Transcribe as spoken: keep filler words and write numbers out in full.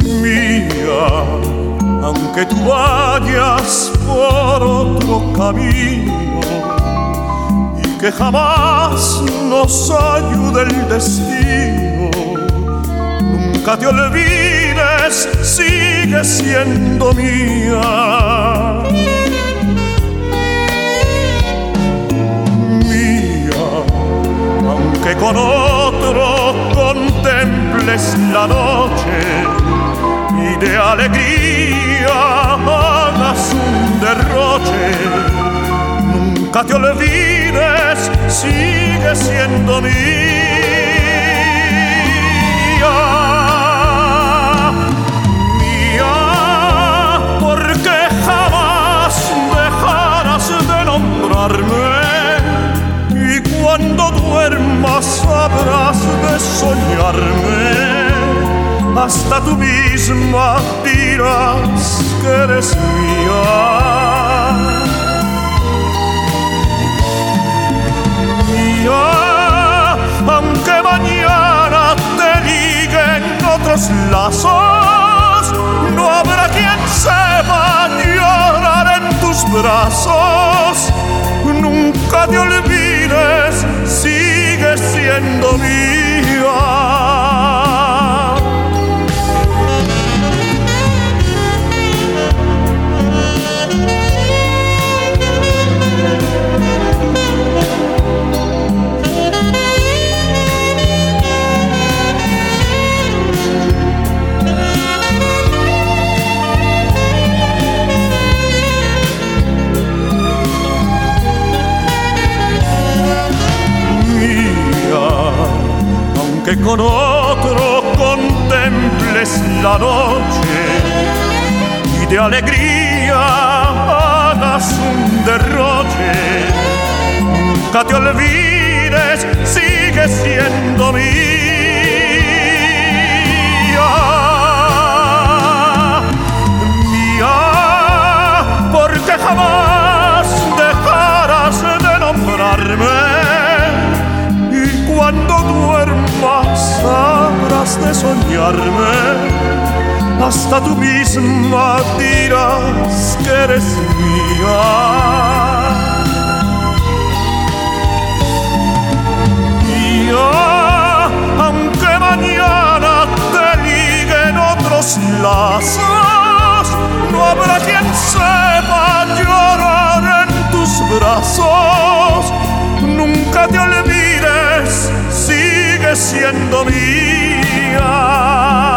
Mía, aunque tú vayas por otro camino y que jamás nos ayude el destino, nunca te olvides, sigue siendo mía. Mía, aunque con otro contemples la noche y de alegría hagas un derroche, nunca te olvides, sigue siendo mía. Mía, porque jamás dejarás de nombrarme, y cuando duermas sabrás de soñarme. Hasta tú misma dirás que eres mía. Mía, aunque mañana te liguen otros lazos, no habrá quien sepa llorar en tus brazos. Nunca te olvides, sigue siendo mía. Que con otro contemples la noche y de alegría hagas un derroche, nunca te olvides, sigue siendo mía. Mía, porque jamás dejarás de nombrarme, y cuando duermas sabrás de soñarme. Hasta tú misma dirás que eres mía. Mía, aunque mañana te liguen otros lazos, no habrá quien sepa llorar en tus brazos. Nunca te olvides, sigue siendo mía.